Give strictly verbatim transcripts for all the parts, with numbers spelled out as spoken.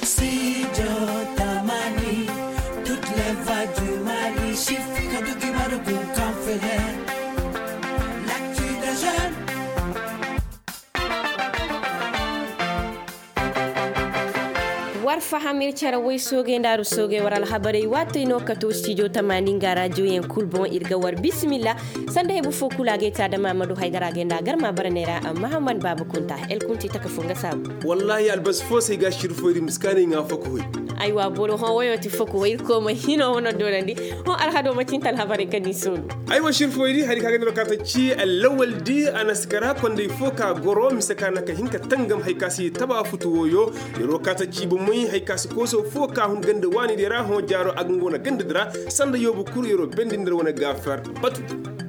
Studio Tamani, toutes les vagues du Mali, chiffre quand tu vas de conférer. L'actu des jeunes. war fahamir cara way soge ndaru soge waral habare wato ino kato studio Tamani nga radio yen kulbon irga war bismillah sande hebu fokula ge tada Mamadou Haydara ge ndagar ma baranera Muhammad Baba Kunta el kunti takafunga sabu wallahi albas fo sai ga shirfo ri miskani nga foko hoy aywa bolo ho wayo ti foko way ko ma hino wono dolandi ho alhado ma cintal habare kani sulu aywa shirfo ri hari kaga no kata ci alawal di anaskara konde foka goro misakana ka hinka tangam hay kasi taba futu woyo yoro kata ci bu muy hay kasi koso foka hun gande wani dira ho jaro ak ngona gande dira sanda yobu kuriro bendindira wona gafar batu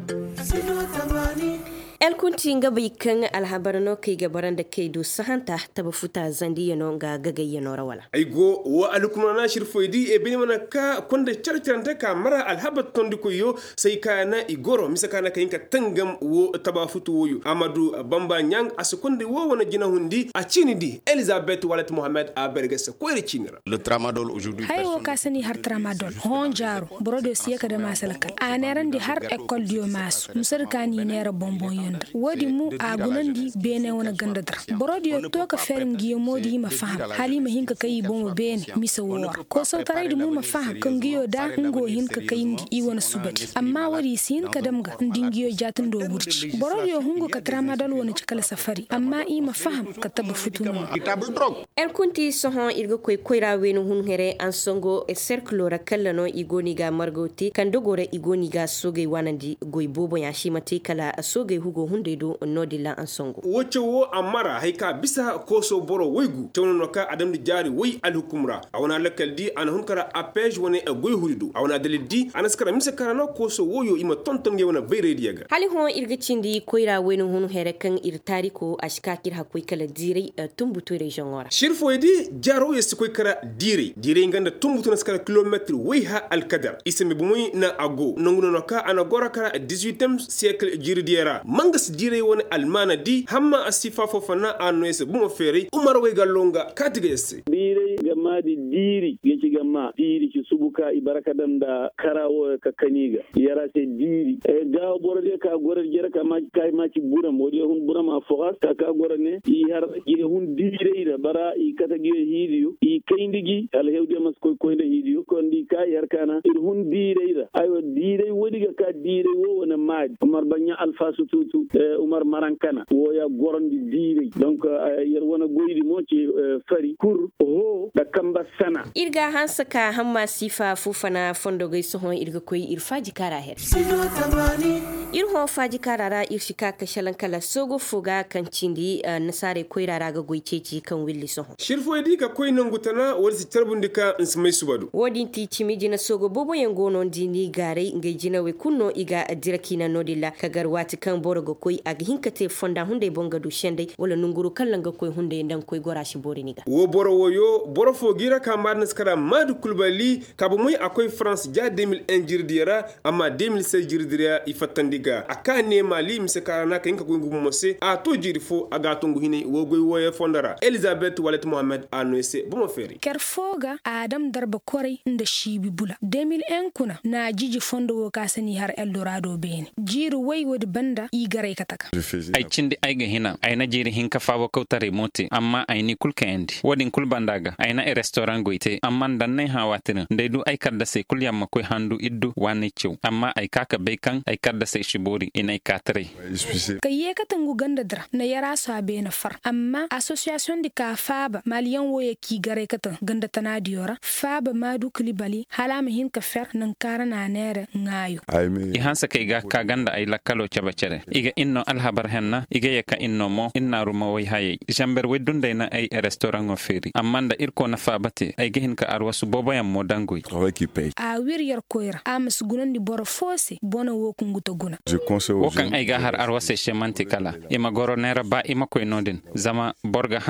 el kunti nga baykan alhabarano kai gabaran da kai do sahanta taba futa zandi yano ga gagay yano rawala ay go wa alukuma na shirfoidi e bini mana ka konde charcharanta ka mara alhabat tondi ko yo sai kana igoro misaka na kayinka tangam wo taba futu woyo Amadou Bamba Nyang asukonde wo wona jina hundi a chini di Elizabeth Walet Mohamed a bergesa ko ri chinira le tramadol aujourd'hui hay wo kasani har tramadol hon jaro brodo siyaka da masalaka aneran di har école dio mas musarkani nera bonbon wodi mu a gunandi bene wona gandadra borodi yo to ka ferin giyo modi ma faham hali ma hinka kai bomo bene misa wo ko so tarai mu ma faham kan giyo da ngo hinka kai ndi i wona subati amma wadi sin ka damga ndin giyo jatin do burci borodi yo hungo ka tramadol wona cikala safari amma i ma faham ka tabu futunu el kunti sohon irgo koy koyra wenu hun here an songo e cercle ra kallano igoni ga margoti kan dogore igoni ga soge wanandi goy bobo ya shimati kala soge hugo hunde do nodila an songo woce wo amara haika bisa koso boro waygu tawno noka adam di jari way al hukumra awna lakal di an hunkara apej woni e goy huridu awna dalidi anaskara misa karano koso woyo ima tonton ge wona bayre diaga hali hon irga cindi koyra wenu hun here kan ir tariko ashka kir hakoy kala dire tumbuto region ora shirfo edi jaro yes koy kara dire dire nganda tumbuto naskara kilometre way ha al kadar isemi bumuy na ago nonguno noka ana gora kara dix-huitième siècle jiri diera mangas dire woni almana di hamma asifa fofana anoyese bumo feri umar way galonga katigese dire gamadi diri geci gamma diri ci subuka ibaraka danda karawo ka kaniga yara se diri e ga borode ka gorel jere ka ma kay ma ci buram wodi hun buram a fogas ka ka gorane i har gi hun dire ida bara i kata gi hidiyo i kayndigi al hewde mas koy koyde hidiyo kon di ka yar kana ir hun dire ida ayo dire wodi ga ka dire wo wona maadi umar banya alfa sututu umar marankana woya gorondi diiri donc yer wona goydi mo ci fari kur ho da kamba sana irga hansaka hamma sifa fufana fondo gay sohon irga koy irfaji kara her irho faji karara irshika ka shalan kala sogo fuga kan cindi nasare koy rara ga goyceci kan willi sohon shirfo edi ka koy nangutana warsi tarbundika insmay subadu wodi ti cimiji na sogo bobo yango non dini gare ngay jinawe kunno iga dirakina nodilla kagar wati kan borogo koy ag hinkate fonda hunde bonga du shende wala nunguru kallanga koy hunde ndan koy gorashi boriniga wo boro woyo boro fo gira ka marnas kara madu kulbali kabu muy akoy France ja deux mille un jirdira amma deux mille seize jirdira ifatandiga akane mali msekara na kinka ko ngumo se a to jirfo aga to nguhini wo goy woye fondara Elizabeth Walet Mohamed anoise bumo feri kerfoga adam darba kore nda shibi bula deux mille un kuna na jiji fondo wo kasani har Eldorado bene jiru way wodi banda i gare kataka ay cindi ayga hina ayna jiri hinka fawo kawtare moti amma ayni kulka endi wodin kulbandaga ayna e restaurant goite amma danne ha watina ndeydu ay kadda se kul yamma koy handu iddu wani ciw amma ay kaka bekan ay kadda se shibori inay katare kaye katangu ganda dra na yara so abe na far amma association di ka faba maliyan woye ki gare katan ganda tanadiora faba madu kulibali halama hinka fer nan karana nere ngayo i hansa kay ga ka ganda ay lakalo cabacere iga inno alhabar henna iga yaka inno mo inna ruma way haye jamber weddunde na ay restaurant o feri amanda irko na fabati ay gehin ka arwasu bobo yam mo dangoy a wir yer koyra amas gunandi boro fosi bona wo kunguto guna wokan ay ga har arwase shemanti kala ima goro nera ba ima koy nodin zama borga hansa kan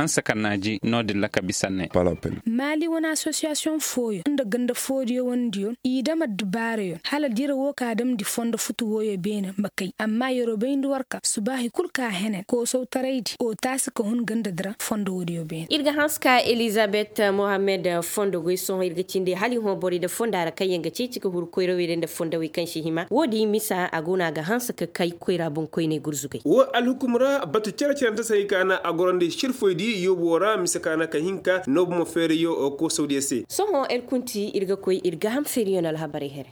naji nodin la kabisanne mali wana association foyo nda ganda fodio wondio idama dubare hala dira wo kadam di fondo futu woyo bena makai amma yoro beindu warka subahi kulka hene ko so taraidi o tas ko hun ganda dra fondo wodio bena irga hanska Elizabeth Mohamed fondo go son irga cinde hali ho bori da fonda ra kayenga cici ko hur koyro wede da fonda wi kan hima wodi misa aguna ga hansa ka kai koyra bon koyne gurzugai wo alhukumra batu cere cere ta sai kana agorande shirfoidi yobora misakana ka hinka nob mo fere yo ko saudi se soho el kunti irga koy irga ham ferional habari here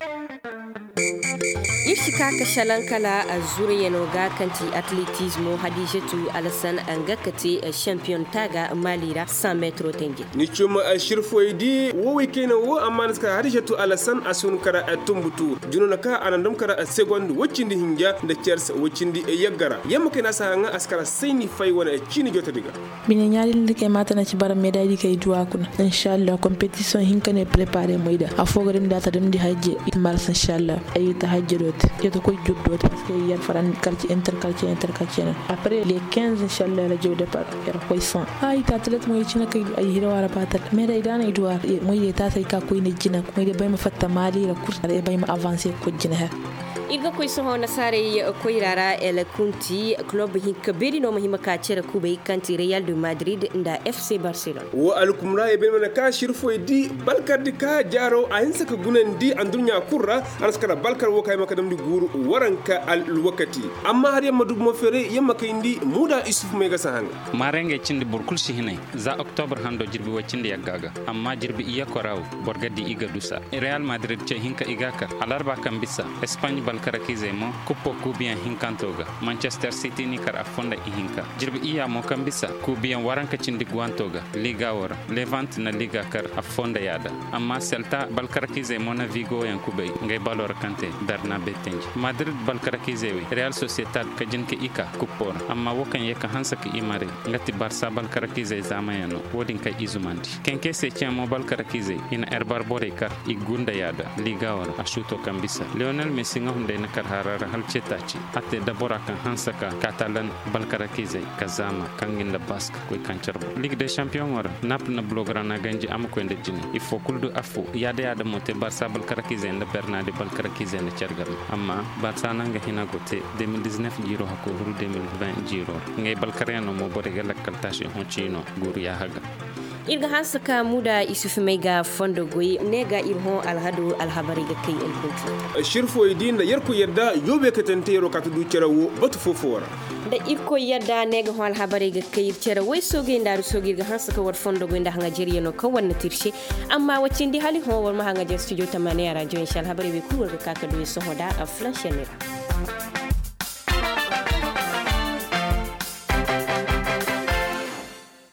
ishika ka shalankala azuri yanoga kanti atletismo hadijatu alasan angakati champion taga malira cent metros tengi ni chuma shirfoidi wo wekena wo amanska hadijatu alasan asun kara tumbutu junona ka anandam kara second wacindi hinja da chers wacindi yaggara yamma kana sanga askara sayni fay wona chini jota diga bine nyaali ndike matana ci bara medaille kay duwa kuna inshallah competition hinkane préparer moyda afogare ndata dem di hajje mars inshallah ay tahajjudot yeto ko juddot parce que yar faran quartier inter quartier inter quartier après les quinze inshallah la jow départ yar koy cent ay ta atlet moy ci nak ay hira wara patat medaille dana ay duwa moy ta say ka koy ne jina moy de bayma fatta mali la course ay bayma avancer ko jina ha irga koy soho nasare koy rara el kunti club hinka beri no mahima ka cere kubay kanti Real de Madrid nda F C Barcelona wo alkumra e ben ka shirfo di balkar di ka jaro ayin saka gunan di andunya kurra araskara balkar wo kay makadam di guru waranka al wakati amma har yamma dug mo fere yamma kay ndi muda isuf mega sahanga marenge cindi burkul sihine za octobre hando jirbi wacindi yaggaga amma jirbi iya ko raw borgadi iga dusa Real Madrid ce hinka igaka alarba kambisa Espagne karakize mo kuppo kubiyan hinkantoga Manchester City ni kar afonda ihinka jirbi iya mo kambisa kubiyan waranka cindi guantoga Liga wara Levante na Liga kar afonda yada amma Celta bal karakize mo na Vigo yan kubay ngay balor kante darna betenji Madrid bal karakize wi Real Sociedad ka jinke ika kuppora amma wokan yeka hansa ki imare ngati Barca bal karakize zamayano wodin kay izumandi kenke se tiamo bal karakize ina erbar bore kar igunda yada Liga wara ashuto kambisa Lionel Messi ngahunde na kar harara halcetaci atte dabora kan hansaka Catalan balkarakize kazama kangin la basque koy kancarbo Ligue des Champions wara naples na blograna ganji am ko ende jini il faut kuldu afu yade yade mote Barça balkarakize na Bernardo balkarakize na cergal amma Barça nanga hina gote deux mille dix-neuf jiro hako huru deux mille vingt jiro ngay balkareno mo bore galakal tashi honcino guru ya haga irga hansaka muda isuf mega fondo goy nega irhon alhadu alhabari ga kai elbunti shirfo idinda yarku yadda yobe katantero katudu cerawo batu fofora da irko yadda nega hon alhabari ga kai cera wai soge ndaru soge ga hansaka war fondo goy nda hanga jeriye no kawan na tirshe amma wacin di hali hon war ma hanga jer studio tamane radio inshallah habari be kuwar ga kakadu so hoda a flash ne